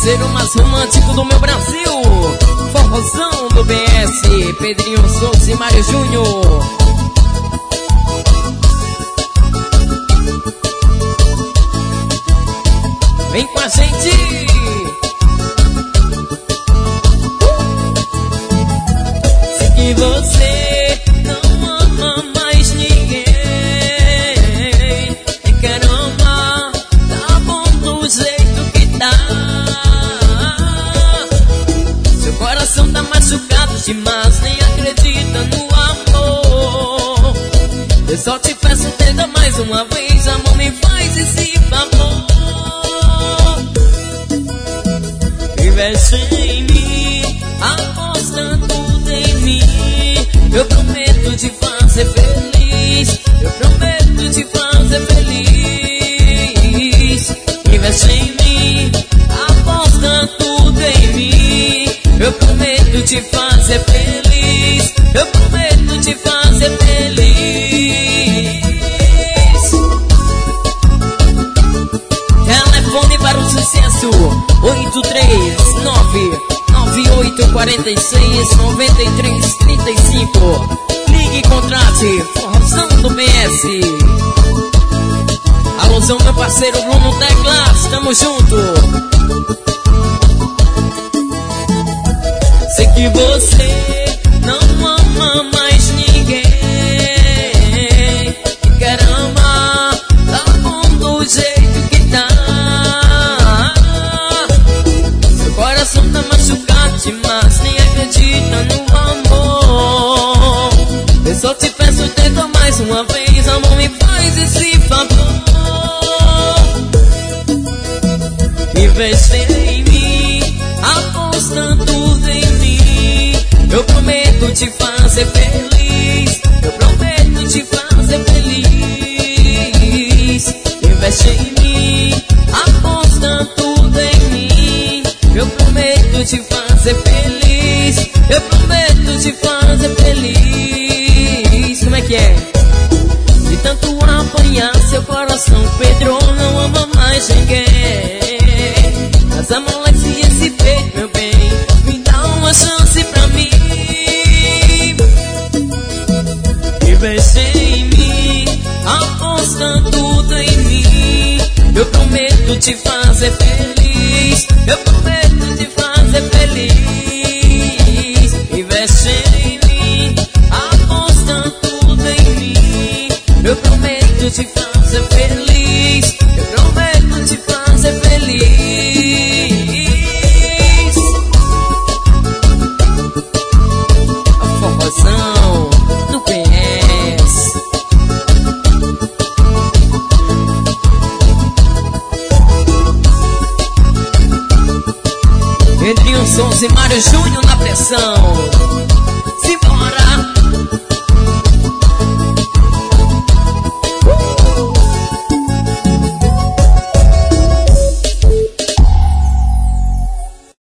parceiro mais romântico do meu Brasil, forrozão do BS, Pedrinho Souza e Mário Júnior. Vem com a gente. Sei que você não ama mais ninguém, e caramba, tá bom do jeito que tá. Seu coração tá machucado demais, nem acredita no amor. Eu só te peço, tenta mais uma vez, amor, me faz esse favor. Investe em mim, aposta tudo em mim. Eu prometo te fazer feliz, eu prometo te fazer feliz. Investe em mim, aposta tudo em mim. Eu prometo te fazer feliz, eu prometo te fazer feliz. Telefone para o sucesso 839-9846-9335. Ligue e contrate, forrozão do BS. Alôzão, meu parceiro Bruno Teclas, tamo junto. Sei que você não ama mais ninguém, e caramba, tá bom do jeito que tá. Seu coração tá machucado demais, nem acredita no amor. Eu só te peço, tenta mais uma vez, amor, me faz esse favor. Investe em mim, aposta tudo em mim. Eu prometo te fazer feliz, eu prometo te fazer feliz. Investe em mim, aposta tudo em mim. Eu prometo te fazer feliz, eu prometo te fazer feliz. Como é que é? De tanto apanhar seu coração, Pedro não ama mais ninguém. Mas amolece esse peito, meu bem, me dá uma chance pra mim. Investe em mim, aposta tudo em mim. Eu prometo te fazer feliz, eu prometo te fazer feliz. Investe em mim, aposta tudo em mim. Eu prometo te fazer feliz, eu prometo te fazer feliz. A forrozão do PS. Pedrinho Souza e Mário Júnior na pressão.